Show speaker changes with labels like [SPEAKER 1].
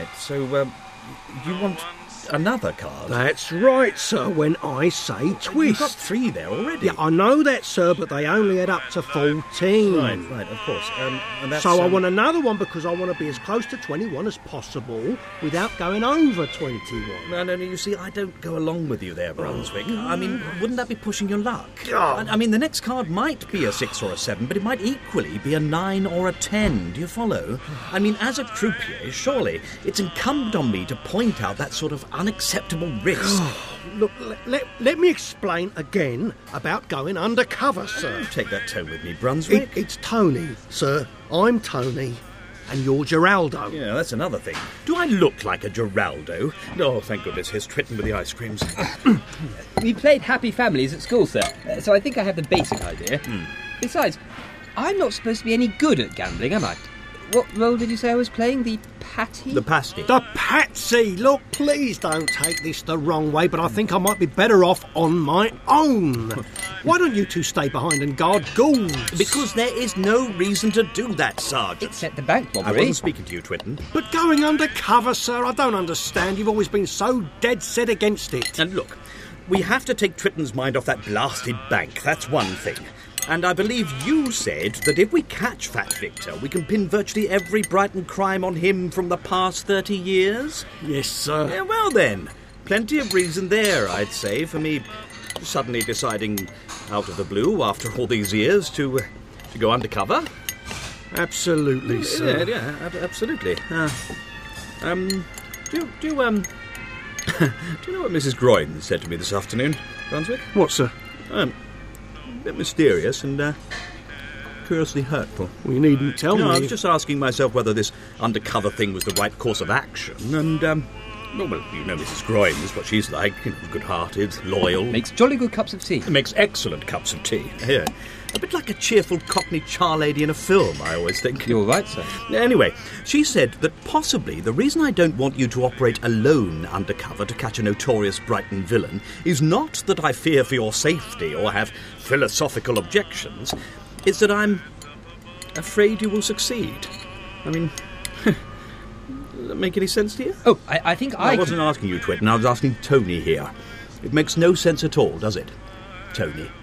[SPEAKER 1] so, you want another card?
[SPEAKER 2] That's right, sir, when I say twist.
[SPEAKER 1] You've got 3 there already.
[SPEAKER 2] Yeah, I know that, sir, but they only add up to 14.
[SPEAKER 1] Right, of course. And that's,
[SPEAKER 2] so I want another one because I want to be as close to 21 as possible without going over 21.
[SPEAKER 1] No, you see, I don't go along with you there, Brunswick. I mean, wouldn't that be pushing your luck?
[SPEAKER 2] Oh.
[SPEAKER 1] I mean, the next card might be a 6 or a 7, but it might equally be a 9 or a 10. Do you follow? I mean, as a croupier, surely it's incumbent on me to point out that sort of unacceptable risk.
[SPEAKER 2] Look, let me explain again about going undercover, sir.
[SPEAKER 1] Take that tone with me, Brunswick.
[SPEAKER 2] It's Tony, sir. I'm Tony, and you're Geraldo.
[SPEAKER 1] Yeah, that's another thing. Do I look like a Geraldo? Oh, thank goodness, here's Twitten with the ice creams.
[SPEAKER 3] We played Happy Families at school, sir, so I think I have the basic idea. Besides, I'm not supposed to be any good at gambling, am I? What role did you say I was playing? The patty?
[SPEAKER 1] The pasty.
[SPEAKER 2] The patsy! Look, please don't take this the wrong way, but I think I might be better off on my own. Why don't you two stay behind and guard ghouls?
[SPEAKER 1] Because there is no reason to do that, Sergeant.
[SPEAKER 3] Except the bank
[SPEAKER 1] I
[SPEAKER 3] robbery.
[SPEAKER 1] wasn't speaking to you, Twitten.
[SPEAKER 2] But going undercover, sir, I don't understand. You've always been so dead set against it.
[SPEAKER 1] And look, we have to take Twitten's mind off that blasted bank. That's one thing. And I believe you said that if we catch Fat Victor, we can pin virtually every Brighton crime on him from the past 30 years?
[SPEAKER 2] Yes, sir.
[SPEAKER 1] Yeah, well then, plenty of reason there, I'd say, for me suddenly deciding out of the blue after all these years to go undercover.
[SPEAKER 2] Absolutely, sir.
[SPEAKER 1] Yeah, absolutely. Do you know what Mrs. Groyne said to me this afternoon, Brunswick?
[SPEAKER 2] What, sir?
[SPEAKER 1] A bit mysterious and curiously hurtful.
[SPEAKER 2] Well, you needn't tell me.
[SPEAKER 1] I was just asking myself whether this undercover thing was the right course of action, and, well, you know Mrs. Groyne is what she's like, good-hearted, loyal.
[SPEAKER 3] Makes jolly good cups of tea.
[SPEAKER 1] Makes excellent cups of tea. Yeah. A bit like a cheerful Cockney charlady in a film, I always think.
[SPEAKER 3] You're right, sir.
[SPEAKER 1] Anyway, she said that possibly the reason I don't want you to operate alone undercover to catch a notorious Brighton villain is not that I fear for your safety or have philosophical objections. It's that I'm afraid you will succeed. I mean, does that make any sense to you?
[SPEAKER 3] Oh, I think
[SPEAKER 1] I wasn't asking you, Twitten. I was asking Tony here. It makes no sense at all, does it, Tony?